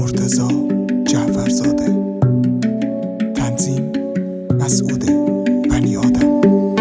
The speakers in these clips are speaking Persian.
مرتضی جعفرزاده. تنظیم مسعود بنی آدم.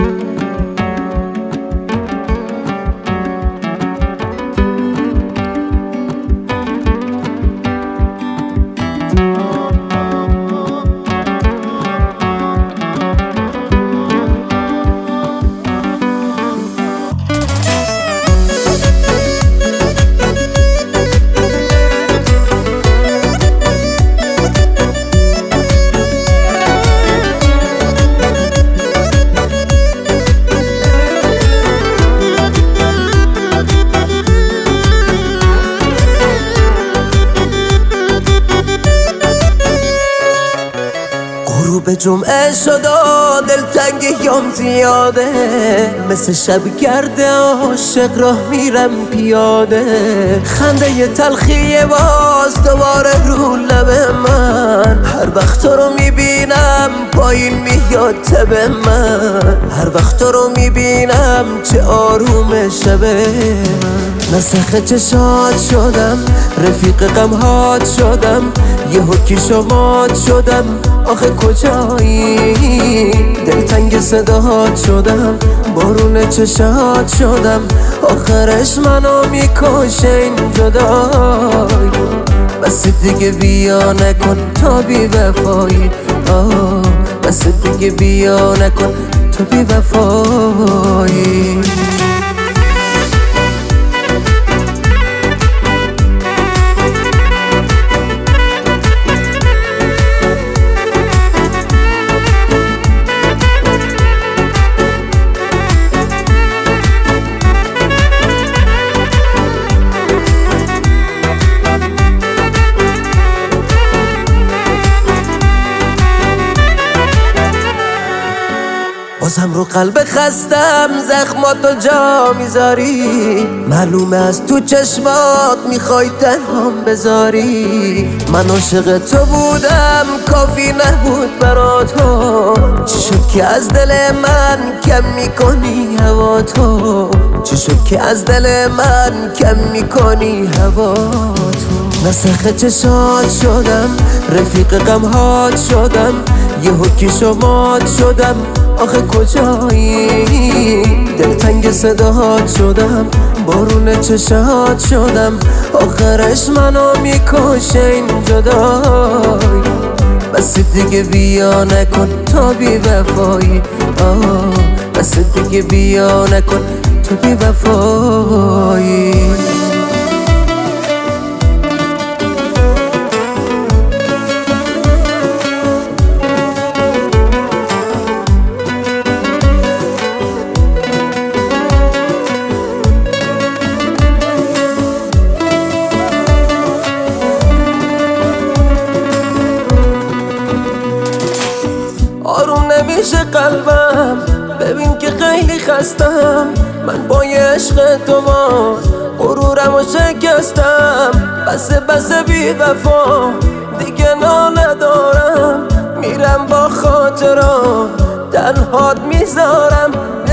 غروب جمعه شد و دلتنگ یام زیاده، مثل شب گرده عاشق راه میرم پیاده. خنده تلخی باز دوباره رو لب من، هر وقت تو رو میبینم پایین میاد تب من. هر وقت تو رو میبینم چه آروم شبه من. نسخ چشات شدم، رفیق غمهات شدم، یه حکی شمات شدم. آخه کجایی؟ دلتنگ صداهات شدم، بارون چشات شدم. آخرش منو میکشه این جدایی. بس دیگه بیا نکن تا بی وفایی. بس دیگه بیا نکن تا بی وفایی. بازم رو قلب خستم زخماتو جا میذاری. معلومه از تو چشمات میخوای تنهام بذاری. من عاشق تو بودم کافی نبود برا تو. چی شد که از دل من کم میکنی هوا تو؟ چی شد که از دل من کم میکنی هوا تو؟ نسخ چشات شدم، رفیق غمهات شدم، یه حکی شمات شدم. آخه کجایی؟ دلتنگ صداهات شدم، بارون چشات شدم. آخرش منو میکشه این جدایی. بس دیگه بیا نکن تا بی وفایی. بس دیگه بیا نکن تا بی وفایی. آروم نمیشه قلبم، ببین که خیلی خستم. من با یه عشق تو غرورم و شکستم. بسه بی وفا دیگه ندارم. میرم با خاطرات تنهات میذارم.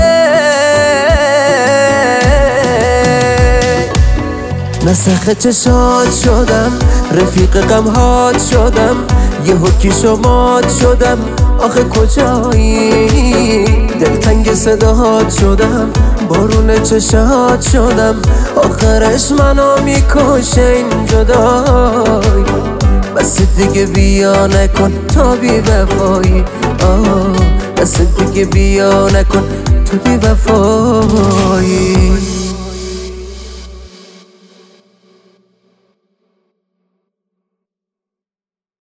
نسخ چشات شدم، رفیق غمهات شدم، یه حکی شمات شدم. آخه کجایی؟ دلتنگ صداهات شدم، بارون چشات شدم. آخرش منو میکشه این جدایی. بس دیگه بیا نکن تا بی وفایی. بس دیگه بیا نکن تا بی وفایی.